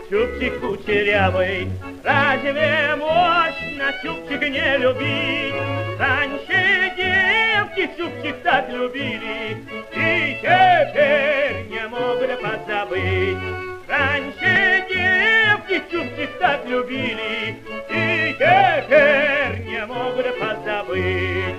чубчик кучерявый, разве можно чубчик не любить? Раньше девки чубчик так любили, и теперь не могут позабыть. Раньше девки чубчик так любили, и теперь не могут позабыть.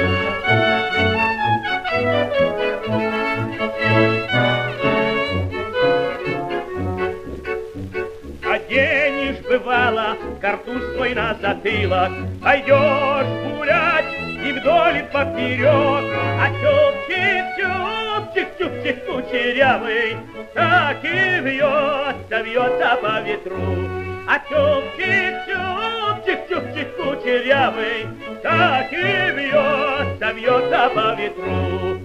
Оденешь, бывало, картуз свой на затылок, пойдешь гулять и вдоль и поперек, а чубчик, чубчик, чубчик кучерявый, так и вьется, вьется по ветру. А чубчик, чубчик, чубчик кучерявый, так и вьется, вьется по ветру.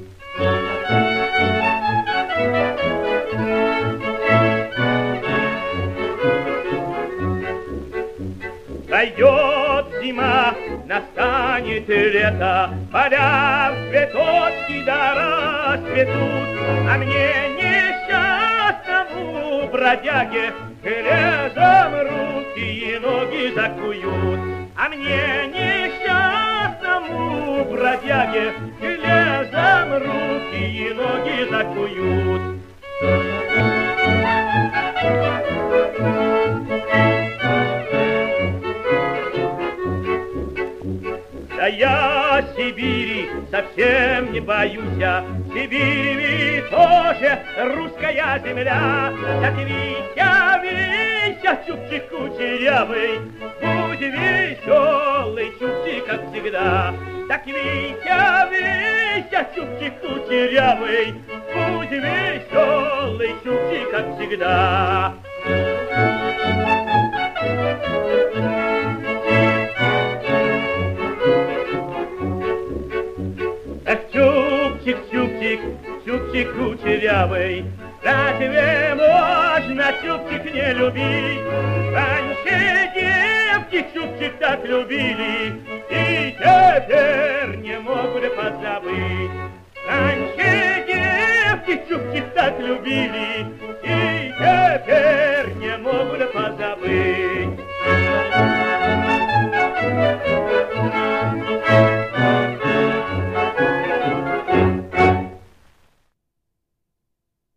Пройдет зима, настанет лето, поля в цветочки да расцветут, а мне несчастному бродяге железом руки и ноги закуют. А мне несчастному бродяге железом руки и ноги закуют. Да я Сибири совсем не боюсь, Сибирь ведь тоже русская земля. Так Витя, Витя, чубчик кучерявый, будь веселый, чубчик, как всегда. Так Витя, Витя, чубчик кучерявый, будь веселый, чубчик, как всегда. Чубчик, чубчик, чубчик кучерявый, разве можно чубчик не любить? Раньше девки чубчик так любили, и теперь не могут позабыть. Раньше девки чубчик так любили,